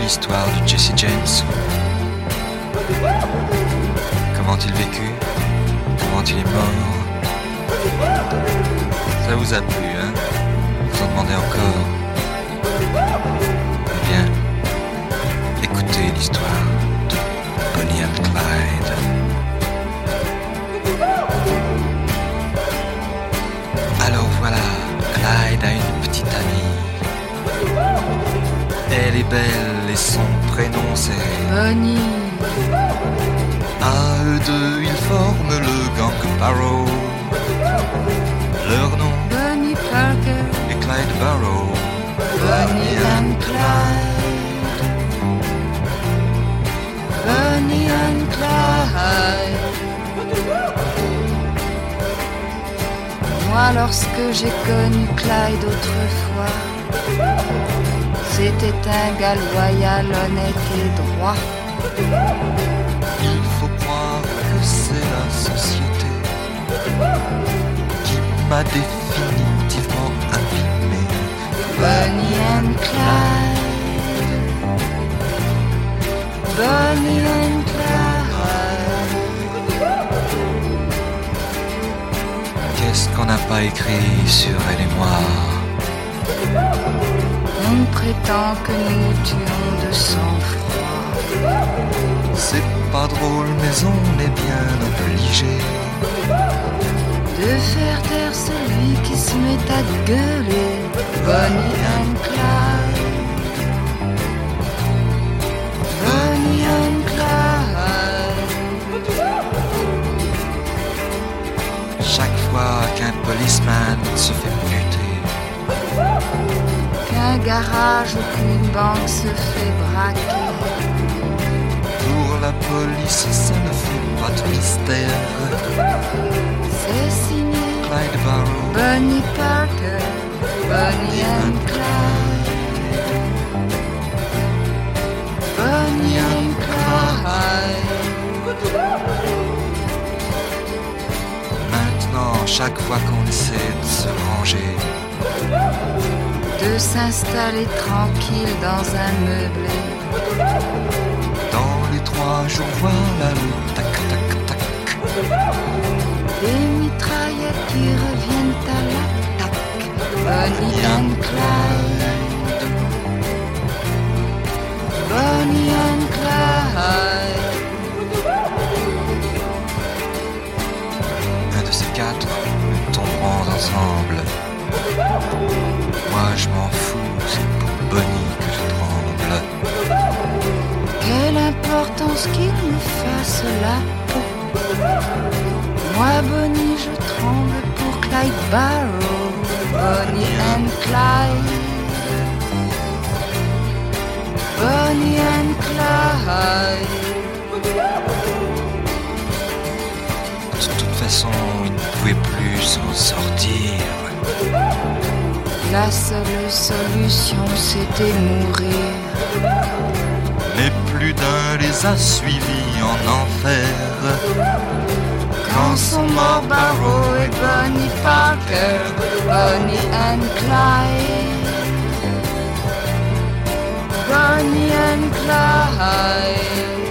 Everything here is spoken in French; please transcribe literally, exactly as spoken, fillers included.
l'histoire de Jesse James? Comment il vécut? Comment il est mort? Ça vous a plu, hein? Vous en demandez encore? Eh bien, écoutez l'histoire de Bonnie and Clyde. Alors voilà, Clyde a une petite amie. Elle est belle et son prénom c'est Bonnie. À eux deux, ils forment le gang Barrow. Leur nom Bonnie Parker. est Clyde Barrow. Bonnie and Clyde. Bonnie and Clyde. Moi, lorsque j'ai connu Clyde autrefois, c'était un gars loyal, honnête et droit. Il faut croire que c'est la société qui m'a définitivement abîmé. Bonnie and Clyde. Bonnie and Clyde. Qu'est-ce qu'on n'a pas écrit sur elle et moi? On prétend que nous tuons de sang-froid. C'est pas drôle mais on est bien obligé De faire taire celui qui se met à gueuler. Bonnie and Clyde. Bonnie and Clyde. chaque fois qu'un policeman se fait buter. Qu'un garage ou qu'une banque se fait braquer. Pour la police, ça ne fait pas de mystère. C'est signé Clyde Barrow, Bonnie Parker, Bonnie and Clyde. Bonnie and Clyde. Maintenant, chaque fois qu'on essaie de se ranger, De s'installer tranquille dans un meublé. dans les trois jours, voilà le tac tac tac. Des mitraillettes qui reviennent à l'attaque. Bonnie and Clyde. Bonnie and Clyde. Un de ces quatre, nous tomberons ensemble. Moi je m'en fous, c'est pour Bonnie que je tremble. Quelle importance qu'il me fasse la peau. Moi, Bonnie, je tremble pour Clyde Barrow. Bonnie and Clyde. Bonnie and Clyde. De toute façon, il ne pouvait plus s'en sortir. La seule solution, c'était mourir. Mais plus d'un les a suivis en enfer. Quand sont morts Barrow et Bonnie Parker. Bonnie and Clyde. Bonnie and Clyde.